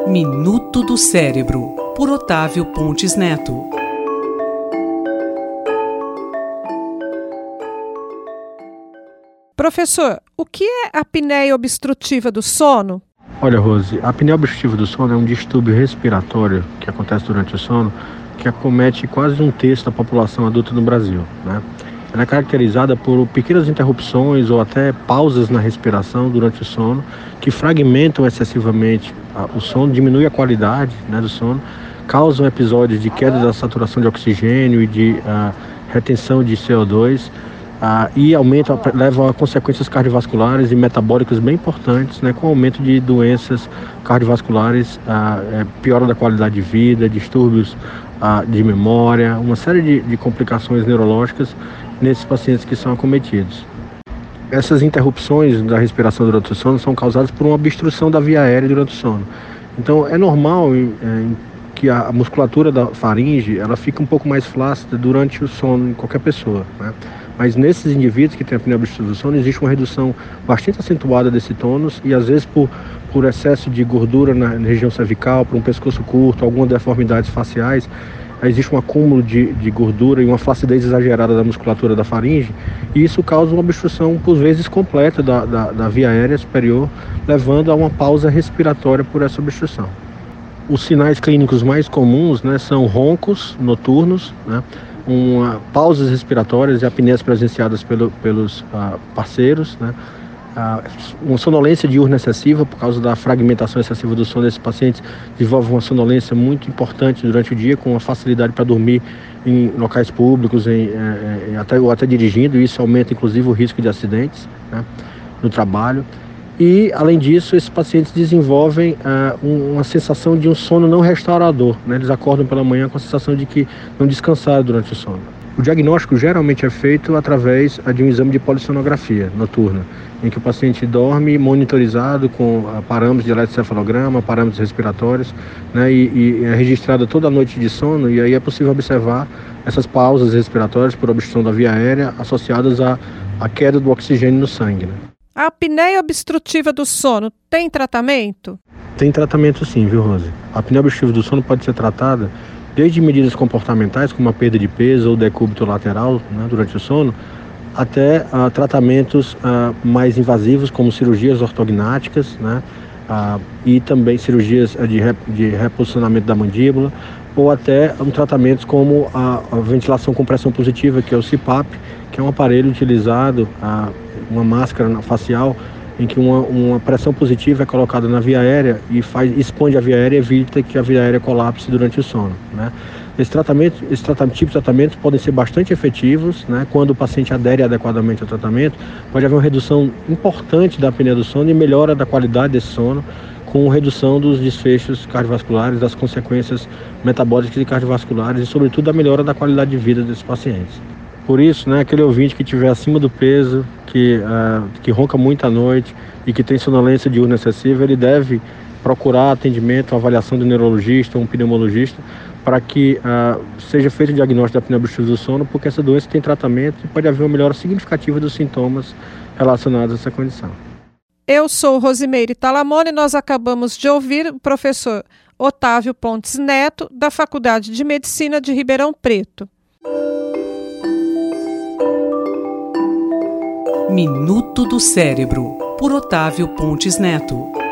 Minuto do Cérebro, por Otávio Pontes Neto. Professor, o que é a apneia obstrutiva do sono? Olha, Rose, a apneia obstrutiva do sono é um distúrbio respiratório que acontece durante o sono, que acomete quase um terço da população adulta no Brasil, né? Ela é caracterizada por pequenas interrupções ou até pausas na respiração durante o sono, que fragmentam excessivamente o sono, diminuem a qualidade, né, do sono, causam episódios de queda da saturação de oxigênio e de retenção de CO2, e levam a consequências cardiovasculares e metabólicas bem importantes, né, com aumento de doenças cardiovasculares, piora da qualidade de vida, distúrbios de memória, uma série de complicações neurológicas nesses pacientes que são acometidos. Essas interrupções da respiração durante o sono são causadas por uma obstrução da via aérea durante o sono. Então é normal que a musculatura da faringe ela fica um pouco mais flácida durante o sono em qualquer pessoa, né? Mas nesses indivíduos que têm apneia obstrutiva do sono existe uma redução bastante acentuada desse tônus e às vezes por excesso de gordura na região cervical, por um pescoço curto, algumas deformidades faciais, existe um acúmulo de gordura e uma flacidez exagerada da musculatura da faringe, e isso causa uma obstrução, por vezes, completa da via aérea superior, levando a uma pausa respiratória por essa obstrução. Os sinais clínicos mais comuns, né, são roncos noturnos, né, pausas respiratórias e apneias presenciadas pelos parceiros, né, uma sonolência diurna excessiva por causa da fragmentação excessiva do sono desses pacientes, desenvolve uma sonolência muito importante durante o dia, com uma facilidade para dormir em locais públicos, até dirigindo, e isso aumenta inclusive o risco de acidentes, né, no trabalho. E, além disso, esses pacientes desenvolvem uma sensação de um sono não restaurador, né? Eles acordam pela manhã com a sensação de que não descansaram durante o sono. O diagnóstico geralmente é feito através de um exame de polissonografia noturna, em que o paciente dorme monitorizado com parâmetros de eletrocefalograma, parâmetros respiratórios, né? E é registrada toda a noite de sono, e aí é possível observar essas pausas respiratórias por obstrução da via aérea associadas à queda do oxigênio no sangue, né? A apneia obstrutiva do sono tem tratamento? Tem tratamento sim, viu, Rose? A apneia obstrutiva do sono pode ser tratada desde medidas comportamentais, como a perda de peso ou decúbito lateral, né, durante o sono, até tratamentos mais invasivos, como cirurgias ortognáticas, né, e também cirurgias de reposicionamento da mandíbula, ou até tratamentos como a ventilação com pressão positiva, que é o CPAP, que é um aparelho utilizado, uma máscara facial, em que uma pressão positiva é colocada na via aérea e expande a via aérea e evita que a via aérea colapse durante o sono, né? Esse tipo de tratamentos podem ser bastante efetivos, né? Quando o paciente adere adequadamente ao tratamento, pode haver uma redução importante da apneia do sono e melhora da qualidade desse sono, com redução dos desfechos cardiovasculares, das consequências metabólicas e cardiovasculares e, sobretudo, a melhora da qualidade de vida desses pacientes. Por isso, né, aquele ouvinte que estiver acima do peso, que ronca muito à noite e que tem sonolência diurna excessiva, ele deve procurar atendimento, avaliação do neurologista ou um pneumologista, para que seja feito o diagnóstico da apneia obstrutiva do sono, porque essa doença tem tratamento e pode haver uma melhora significativa dos sintomas relacionados a essa condição. Eu sou Rosimeire Talamone e nós acabamos de ouvir o professor Otávio Pontes Neto, da Faculdade de Medicina de Ribeirão Preto. Minuto do Cérebro, por Otávio Pontes Neto.